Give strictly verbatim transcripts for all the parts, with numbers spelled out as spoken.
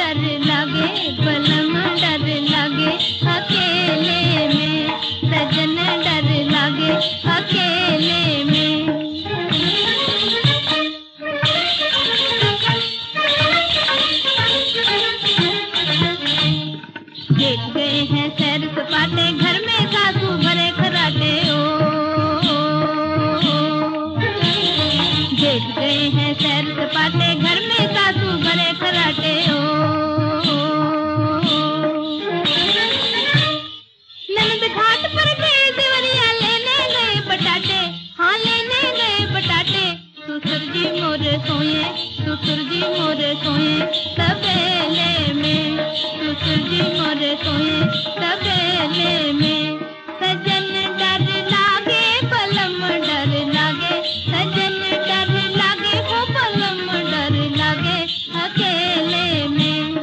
डर लागे, बलम डर लागे अकेले में, सजन डर लागे अकेले में। देख गए हैं सैर सपाटे, घर में सासू भरे खराटे ओ, देख गए हैं सैर सपाटे, घर में सासू भरे खराटे ओ। ननद घाट पर गए देवरिया लेने गए बटाटे, हाँ लेने गए बटाटे। ससुर जी मोरे सोए, ससुर जी मोरे सोए तबेले में, ससुर जी मोरे सोए तबेले में। सजन डर लागे, बलम डर लागे, सजन डर लागे, वो बलम डर लागे अकेले में।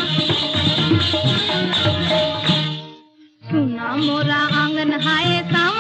सुना मोरा आंगन हाय साम